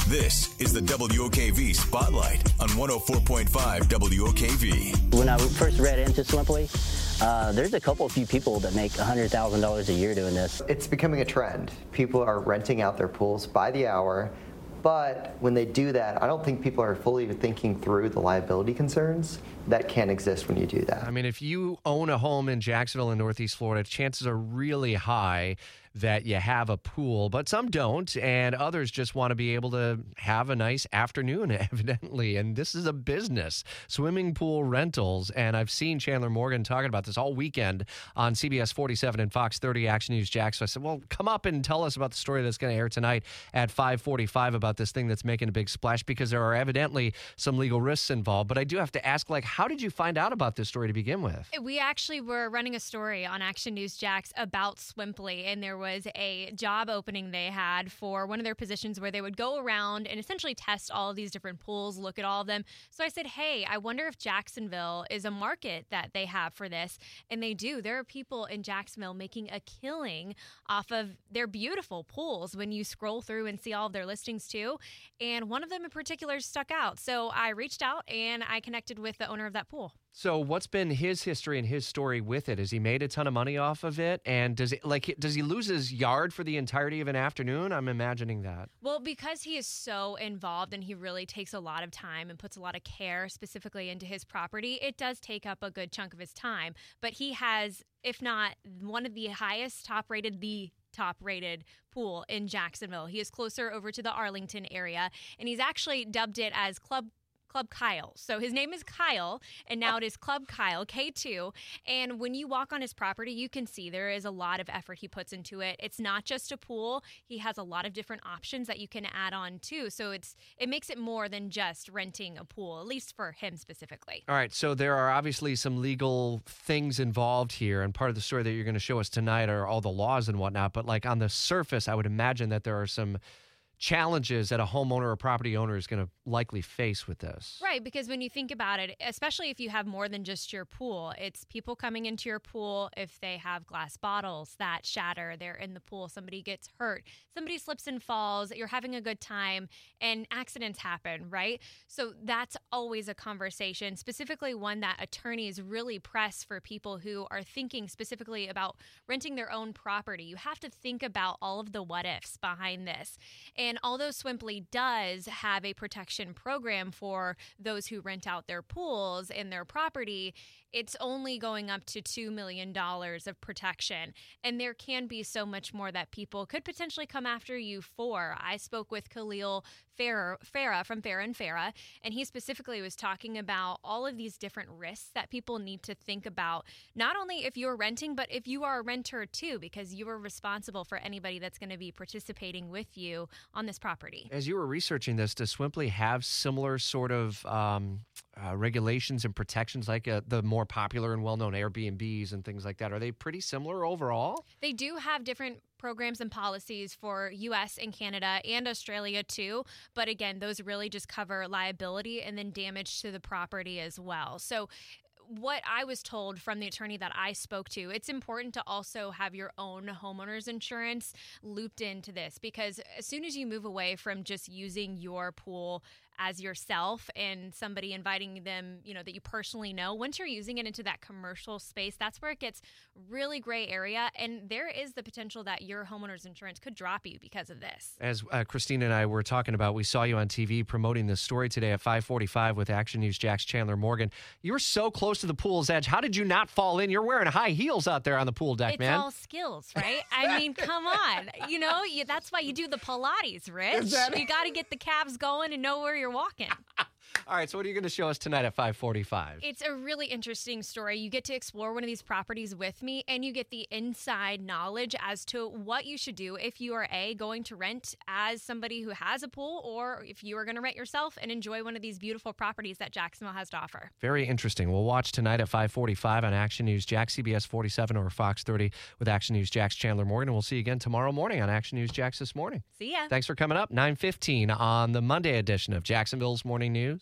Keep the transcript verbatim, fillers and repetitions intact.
This is the W O K V Spotlight on one oh four point five W O K V. When I first read into Swimply, uh, there's a couple few people that make one hundred thousand dollars a year doing this. It's becoming a trend. People are renting out their pools by the hour, but when they do that, I don't think people are fully thinking through the liability concerns that can exist when you do that. I mean, if you own a home in Jacksonville in Northeast Florida, chances are really high that you have a pool, but some don't, and others just want to be able to have a nice afternoon, evidently. And this is a business, swimming pool rentals. And I've seen Chandler Morgan talking about this all weekend on C B S forty-seven and Fox thirty Action News Jax. So I said, well, come up and tell us about the story that's going to air tonight at five forty-five about this thing that's making a big splash, because there are evidently some legal risks involved. But I do have to ask, like, how did you find out about this story to begin with? We actually were running a story on Action News Jax about Swimply, and there was a job opening they had for one of their positions where they would go around and essentially test all of these different pools, look at all of them. So I said, hey, I wonder if Jacksonville is a market that they have for this. And they do. There are people in Jacksonville making a killing off of their beautiful pools when you scroll through and see all of their listings too. And one of them in particular stuck out. So I reached out and I connected with the owner of that pool. So what's been his history and his story with it? Has he made a ton of money off of it? And does it like does he lose his yard for the entirety of an afternoon? I'm imagining that. Well, because he is so involved and he really takes a lot of time and puts a lot of care specifically into his property, it does take up a good chunk of his time. But he has, if not one of the highest top rated, the top rated pool in Jacksonville. He is closer over to the Arlington area, and he's actually dubbed it as Club Club Kyle. So his name is Kyle, and now it is Club Kyle, K two. And when you walk on his property, you can see there is a lot of effort he puts into it. It's not just a pool. He has a lot of different options that you can add on too. So it's it makes it more than just renting a pool, at least for him specifically. All right, so there are obviously some legal things involved here, and part of the story that you're going to show us tonight are all the laws and whatnot. But like on the surface, I would imagine that there are some challenges that a homeowner or property owner is going to likely face with this. Right, because when you think about it, especially if you have more than just your pool, it's people coming into your pool if they have glass bottles that shatter, they're in the pool, somebody gets hurt, somebody slips and falls, you're having a good time, and accidents happen, right? So that's always a conversation, specifically one that attorneys really press for people who are thinking specifically about renting their own property. You have to think about all of the what-ifs behind this. And And although Swimply does have a protection program for those who rent out their pools and their property, it's only going up to two million dollars of protection. And there can be so much more that people could potentially come after you for. I spoke with Khalil Farah, Farah from Farah and Farah, and he specifically was talking about all of these different risks that people need to think about, not only if you're renting, but if you are a renter too, because you are responsible for anybody that's going to be participating with you on this property. As you were researching this, does Swimply have similar sort of um, uh, regulations and protections like uh, the more popular and well-known Airbnbs and things like that? Are they pretty similar overall? They do have different programs and policies for U S and Canada and Australia too. But again, those really just cover liability and then damage to the property as well. So what I was told from the attorney that I spoke to, it's important to also have your own homeowner's insurance looped into this, because as soon as you move away from just using your pool as yourself and somebody inviting them, you know, that you personally know, once you're using it into that commercial space, that's where it gets really gray area. And there is the potential that your homeowner's insurance could drop you because of this. As uh, Christina and I were talking about, we saw you on T V promoting this story today at five forty-five with Action News Jax Chandler Morgan. You were so close to the pool's edge. How did you not fall in? You're wearing high heels out there on the pool deck, it's man. It's all skills, right? I mean, come on. You know, you, that's why you do the Pilates, Rich. You got to get the calves going and know where you're walking. All right, so what are you going to show us tonight at five forty-five? It's a really interesting story. You get to explore one of these properties with me, and you get the inside knowledge as to what you should do if you are, A, going to rent as somebody who has a pool, or if you are going to rent yourself and enjoy one of these beautiful properties that Jacksonville has to offer. Very interesting. We'll watch tonight at five forty-five on Action News Jax, C B S forty-seven or Fox thirty with Action News Jax Chandler Morgan. And we'll see you again tomorrow morning on Action News Jax This Morning. See ya. Thanks for coming up. nine fifteen on the Monday edition of Jacksonville's Morning News.